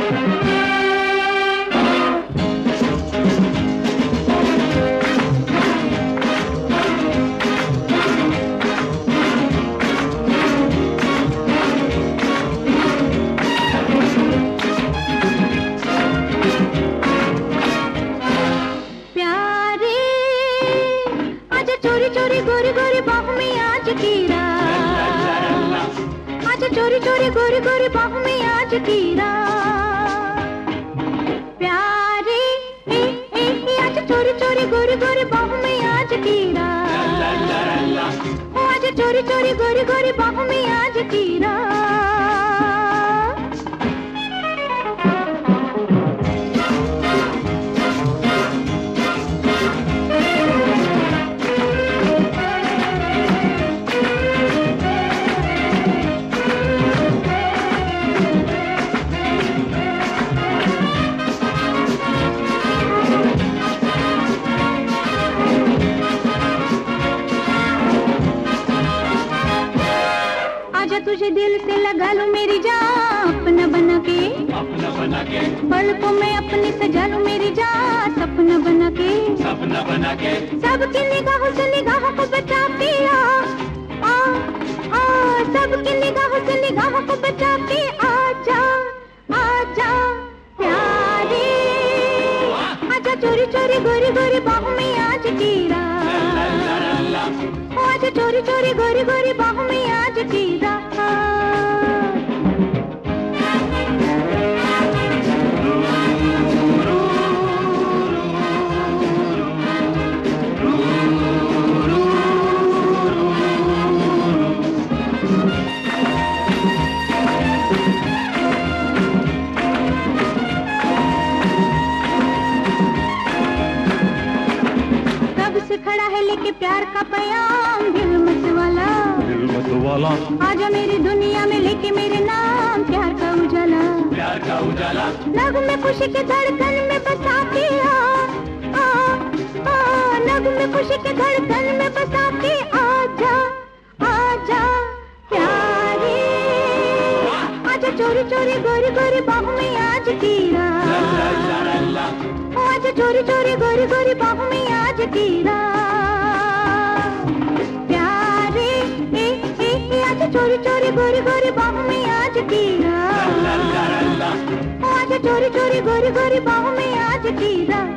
चोरी चोरी गोरी गोरी बाहों में आज की रात प्यारे आज चोरी चोरी गोरी गोरी बाहों में आज की रात आज चोरी चोरी गोरी गोरी बाहों में आज की रात तुझे दिल से लगा लूं मेरी जान अपना बना के पलकों में अपनी सजा लूं मेरी जान सपना बना के सबकी निगाहों से निगाहों को बचा के आ सबकी निगाहों से निगाहों को बचा के आजा आजा प्यारे आजा चोरी चोरी गोरी गोरी बाहों में आज की रात आज चोरी चोरी गोरी गोरी बाहों में आज की रात खड़ा है लेके प्यार का पयाम दिल मत वाला आजा मेरी दुनिया में लेके मेरे नाम प्यार का उजाला नग में खुशी के धड़कन में बसा के नग में खुशी के धड़कन में बसा के आजा आजा प्यारे आजा चोरी चोरी गोरी गोरी बाहों में आज की रात आज चोरी चोरी गोरी गोरी बाहों में आज की रात प्यारे आज चोरी चोरी गोरी गोरी बाहों में आज की रात आज चोरी चोरी गोरी गोरी बाहों में आज की रात